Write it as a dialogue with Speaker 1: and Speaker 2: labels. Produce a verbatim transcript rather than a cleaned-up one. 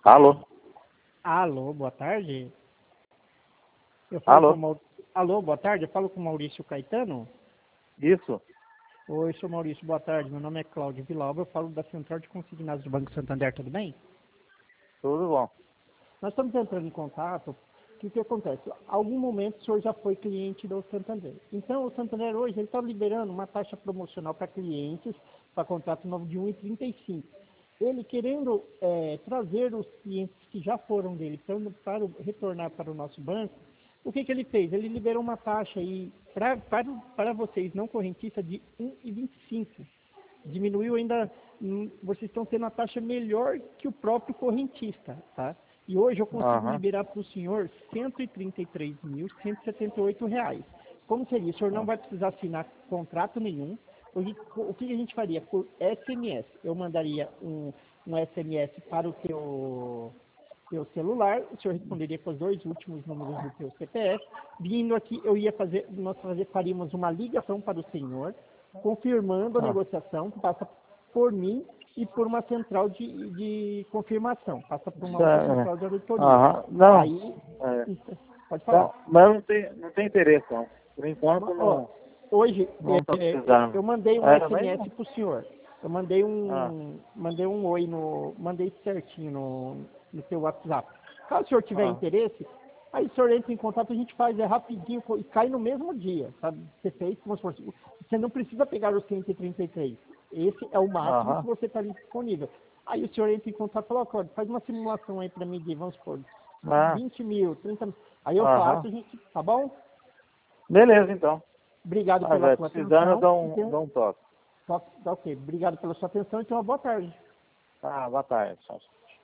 Speaker 1: Alô?
Speaker 2: Alô, boa tarde. Eu falo
Speaker 1: Alô?
Speaker 2: com Mau... Alô, boa tarde. Eu falo com o Maurício Caetano.
Speaker 1: Isso.
Speaker 2: Oi, sou Maurício, boa tarde. Meu nome é Cláudio Vilauba. Eu falo da Central de Consignados do Banco Santander, tudo bem?
Speaker 1: Tudo bom.
Speaker 2: Nós estamos entrando em contato. O que, que acontece? Em algum momento o senhor já foi cliente do Santander. Então, o Santander hoje está liberando uma taxa promocional para clientes para contrato novo de um vírgula trinta e cinco. Ele querendo é, trazer os clientes que já foram dele para, para retornar para o nosso banco, o que, que ele fez? Ele liberou uma taxa aí pra, para, para vocês não correntistas de um vírgula vinte e cinco. Diminuiu ainda, hum, vocês estão tendo uma taxa melhor que o próprio correntista, tá? E hoje eu consigo
Speaker 1: Aham.
Speaker 2: liberar para o senhor cento e trinta e três mil, cento e setenta e oito reais. Como seria? O senhor não vai precisar assinar contrato nenhum. Hoje, o que a gente faria? Por S M S. Eu mandaria um, um S M S para o teu, teu celular, o senhor responderia com os dois últimos números do teu C P F. Vindo aqui, eu ia fazer, nós fazer, faríamos uma ligação para o senhor, confirmando a
Speaker 1: Ah.
Speaker 2: negociação, que passa por mim e por uma central de, de confirmação, passa por uma outra
Speaker 1: Tá,
Speaker 2: central de auditoria.
Speaker 1: Aham. Não.
Speaker 2: Aí,
Speaker 1: É.
Speaker 2: pode falar.
Speaker 1: Tá. Mas não tem, não tem interesse, não. Por enquanto,
Speaker 2: Ó,
Speaker 1: não,
Speaker 2: hoje,
Speaker 1: não estou
Speaker 2: é,
Speaker 1: precisando.
Speaker 2: eu mandei um
Speaker 1: É, mas...
Speaker 2: S M S pro senhor. Eu mandei
Speaker 1: Ah.
Speaker 2: um, mandei um oi no, mandei certinho no, no seu WhatsApp. Caso o senhor tiver
Speaker 1: Ah.
Speaker 2: interesse, aí o senhor entra em contato, a gente faz, é rapidinho e cai no mesmo dia, sabe? Você fez, vamos supor, você não precisa pegar os cento e trinta e três. Esse é o máximo que
Speaker 1: Aham.
Speaker 2: você está ali disponível. Aí o senhor entra em contato e fala, ó, Cláudio, faz uma simulação aí para mim de, vamos supor,
Speaker 1: Ah.
Speaker 2: vinte mil, trinta mil. Aí eu
Speaker 1: Aham.
Speaker 2: faço, a gente, tá bom?
Speaker 1: Beleza, então.
Speaker 2: Obrigado
Speaker 1: Ah,
Speaker 2: pela
Speaker 1: vai
Speaker 2: sua
Speaker 1: precisando, eu
Speaker 2: atenção.
Speaker 1: dou
Speaker 2: E
Speaker 1: um,
Speaker 2: tenha...
Speaker 1: dou um toque.
Speaker 2: Tá, tá ok. Obrigado pela sua atenção e tenha uma boa tarde.
Speaker 1: Ah, boa tarde. Tchau, tchau.